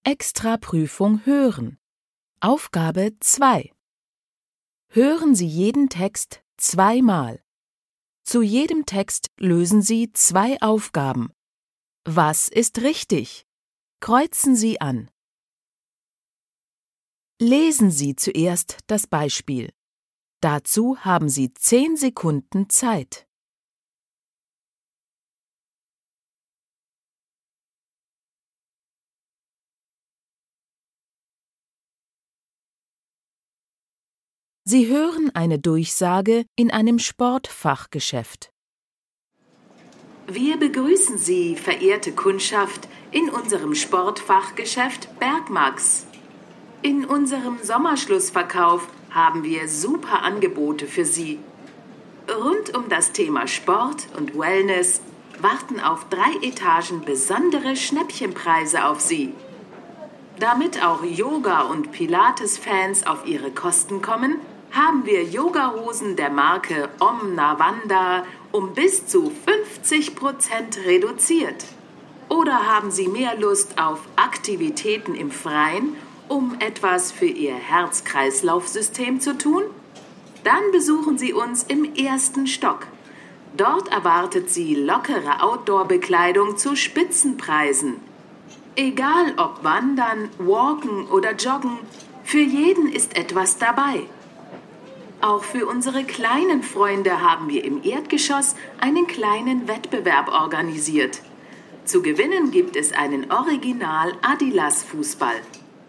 Extraprüfung Hören. Aufgabe 2. Hören Sie jeden Text zweimal. Zu jedem Text lösen Sie 2 Aufgaben. Was ist richtig? Kreuzen Sie an. Lesen Sie zuerst das Beispiel. Dazu haben Sie 10 Sekunden Zeit. Sie hören eine Durchsage in einem Sportfachgeschäft. Wir begrüßen Sie, verehrte Kundschaft, in unserem Sportfachgeschäft Bergmax. In unserem Sommerschlussverkauf haben wir super Angebote für Sie. Rund um das Thema Sport und Wellness warten auf 3 Etagen besondere Schnäppchenpreise auf Sie. Damit auch Yoga- und Pilates-Fans auf ihre Kosten kommen, haben wir Yogahosen der Marke Omnavanda um bis zu 50% reduziert. Oder haben Sie mehr Lust auf Aktivitäten im Freien, um etwas für Ihr Herz-Kreislauf-System zu tun? Dann besuchen Sie uns im 1. Stock. Dort erwartet Sie lockere Outdoor-Bekleidung zu Spitzenpreisen. Egal ob Wandern, Walken oder Joggen, für jeden ist etwas dabei. Auch für unsere kleinen Freunde haben wir im Erdgeschoss einen kleinen Wettbewerb organisiert. Zu gewinnen gibt es einen Original Adidas-Fußball.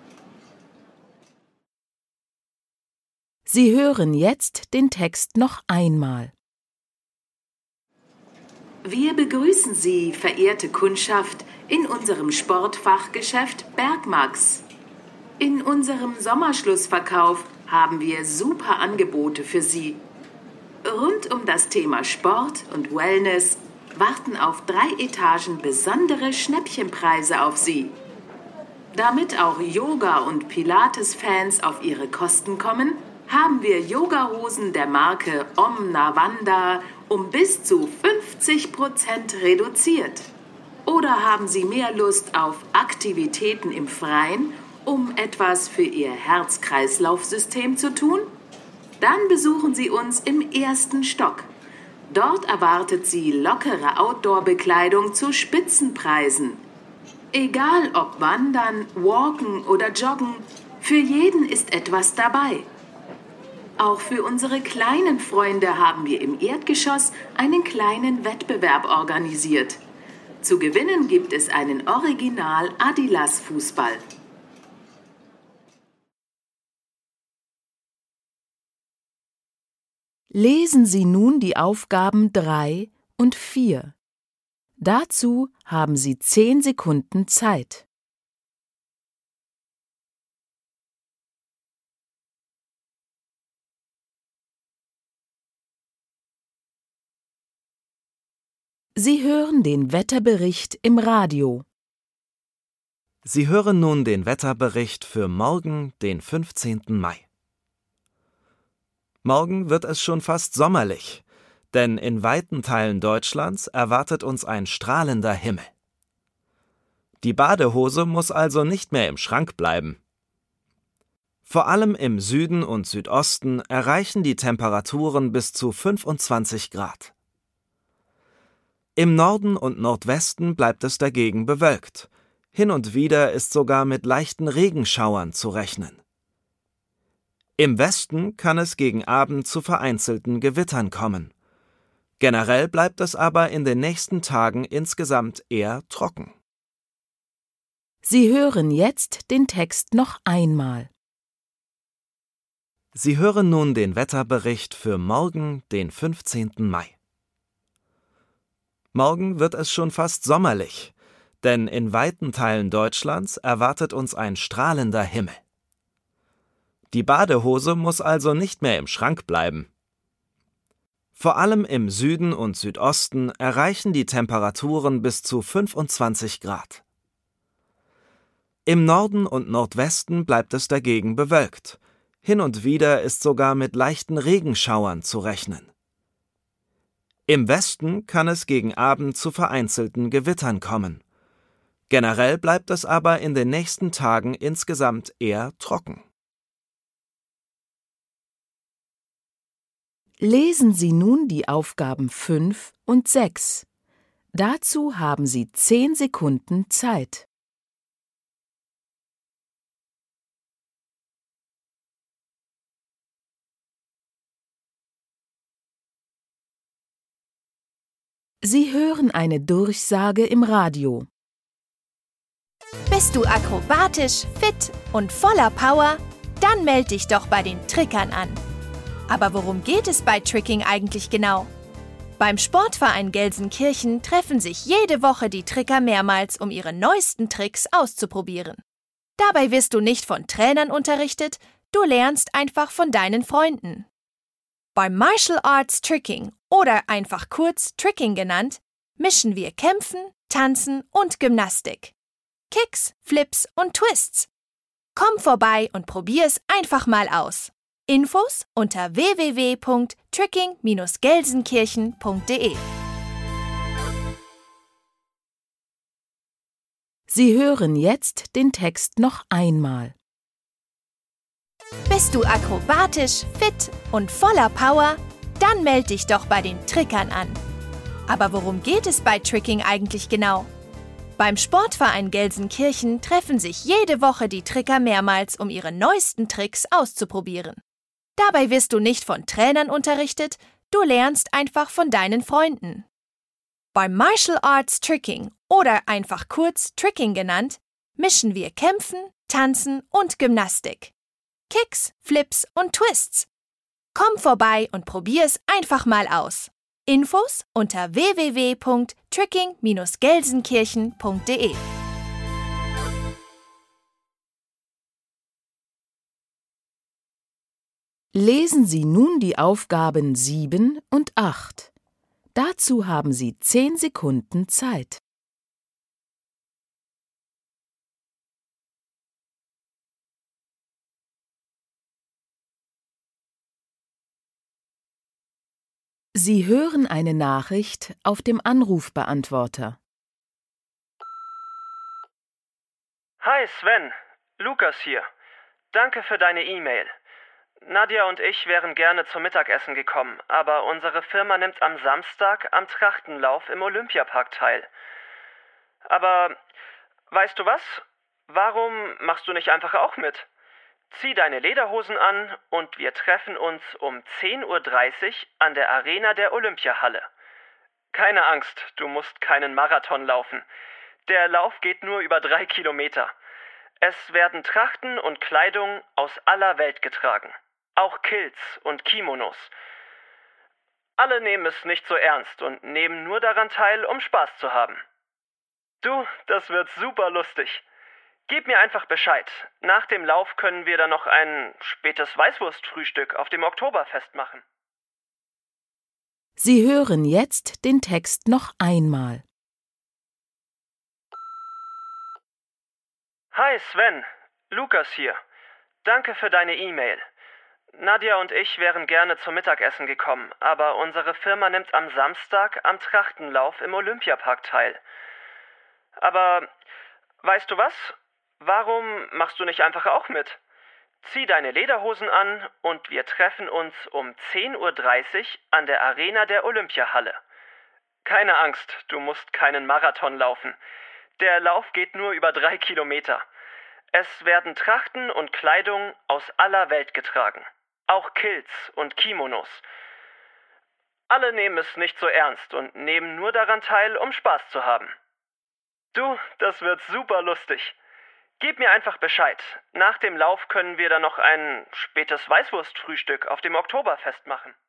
Sie hören jetzt den Text noch einmal. Wir begrüßen Sie, verehrte Kundschaft, in unserem Sportfachgeschäft Bergmax. In unserem Sommerschlussverkauf haben wir super Angebote für Sie. Rund um das Thema Sport und Wellness warten auf 3 Etagen besondere Schnäppchenpreise auf Sie. Damit auch Yoga- und Pilates-Fans auf ihre Kosten kommen, haben wir Yogahosen der Marke Omnavanda um bis zu 50% reduziert. Oder haben Sie mehr Lust auf Aktivitäten im Freien, um etwas für Ihr Herz-Kreislauf-System zu tun? Dann besuchen Sie uns im 1. Stock. Dort erwartet Sie lockere Outdoor-Bekleidung zu Spitzenpreisen. Egal ob Wandern, Walken oder Joggen, für jeden ist etwas dabei. Auch für unsere kleinen Freunde haben wir im Erdgeschoss einen kleinen Wettbewerb organisiert. Zu gewinnen gibt es einen Original Adidas-Fußball. Lesen Sie nun die Aufgaben 3 und 4. Dazu haben Sie 10 Sekunden Zeit. Sie hören den Wetterbericht im Radio. Sie hören nun den Wetterbericht für morgen, den 15. Mai. Morgen wird es schon fast sommerlich, denn in weiten Teilen Deutschlands erwartet uns ein strahlender Himmel. Die Badehose muss also nicht mehr im Schrank bleiben. Vor allem im Süden und Südosten erreichen die Temperaturen bis zu 25 Grad. Im Norden und Nordwesten bleibt es dagegen bewölkt. Hin und wieder ist sogar mit leichten Regenschauern zu rechnen. Im Westen kann es gegen Abend zu vereinzelten Gewittern kommen. Generell bleibt es aber in den nächsten Tagen insgesamt eher trocken. Sie hören jetzt den Text noch einmal. Sie hören nun den Wetterbericht für morgen, den 15. Mai. Morgen wird es schon fast sommerlich, denn in weiten Teilen Deutschlands erwartet uns ein strahlender Himmel. Die Badehose muss also nicht mehr im Schrank bleiben. Vor allem im Süden und Südosten erreichen die Temperaturen bis zu 25 Grad. Im Norden und Nordwesten bleibt es dagegen bewölkt. Hin und wieder ist sogar mit leichten Regenschauern zu rechnen. Im Westen kann es gegen Abend zu vereinzelten Gewittern kommen. Generell bleibt es aber in den nächsten Tagen insgesamt eher trocken. Lesen Sie nun die Aufgaben 5 und 6. Dazu haben Sie 10 Sekunden Zeit. Sie hören eine Durchsage im Radio. Bist du akrobatisch, fit und voller Power? Dann melde dich doch bei den Trickern an. Aber worum geht es bei Tricking eigentlich genau? Beim Sportverein Gelsenkirchen treffen sich jede Woche die Tricker mehrmals, um ihre neuesten Tricks auszuprobieren. Dabei wirst du nicht von Trainern unterrichtet, du lernst einfach von deinen Freunden. Beim Martial Arts Tricking oder einfach kurz Tricking genannt, mischen wir Kämpfen, Tanzen und Gymnastik. Kicks, Flips und Twists. Komm vorbei und probier's einfach mal aus. Infos unter www.tricking-gelsenkirchen.de. Sie hören jetzt den Text noch einmal. Bist du akrobatisch, fit und voller Power? Dann melde dich doch bei den Trickern an. Aber worum geht es bei Tricking eigentlich genau? Beim Sportverein Gelsenkirchen treffen sich jede Woche die Tricker mehrmals, um ihre neuesten Tricks auszuprobieren. Dabei wirst du nicht von Trainern unterrichtet, du lernst einfach von deinen Freunden. Beim Martial Arts Tricking oder einfach kurz Tricking genannt, mischen wir Kämpfen, Tanzen und Gymnastik. Kicks, Flips und Twists. Komm vorbei und probier's einfach mal aus. Infos unter www.tricking-gelsenkirchen.de. Lesen Sie nun die Aufgaben 7 und 8. Dazu haben Sie 10 Sekunden Zeit. Sie hören eine Nachricht auf dem Anrufbeantworter. Hi Sven, Lukas hier. Danke für deine E-Mail. Nadja und ich wären gerne zum Mittagessen gekommen, aber unsere Firma nimmt am Samstag am Trachtenlauf im Olympiapark teil. Aber weißt du was? Warum machst du nicht einfach auch mit? Zieh deine Lederhosen an und wir treffen uns um 10:30 Uhr an der Arena der Olympiahalle. Keine Angst, du musst keinen Marathon laufen. Der Lauf geht nur über 3 Kilometer. Es werden Trachten und Kleidung aus aller Welt getragen. Auch Kilts und Kimonos. Alle nehmen es nicht so ernst und nehmen nur daran teil, um Spaß zu haben. Du, das wird super lustig. Gib mir einfach Bescheid. Nach dem Lauf können wir dann noch ein spätes Weißwurstfrühstück auf dem Oktoberfest machen. Sie hören jetzt den Text noch einmal. Hi Sven, Lukas hier. Danke für deine E-Mail. Nadja und ich wären gerne zum Mittagessen gekommen, aber unsere Firma nimmt am Samstag am Trachtenlauf im Olympiapark teil. Aber weißt du was? Warum machst du nicht einfach auch mit? Zieh deine Lederhosen an und wir treffen uns um 10:30 Uhr an der Arena der Olympiahalle. Keine Angst, du musst keinen Marathon laufen. Der Lauf geht nur über 3 Kilometer. Es werden Trachten und Kleidung aus aller Welt getragen. Auch Kilts und Kimonos. Alle nehmen es nicht so ernst und nehmen nur daran teil, um Spaß zu haben. Du, das wird super lustig. Gib mir einfach Bescheid. Nach dem Lauf können wir dann noch ein spätes Weißwurstfrühstück auf dem Oktoberfest machen.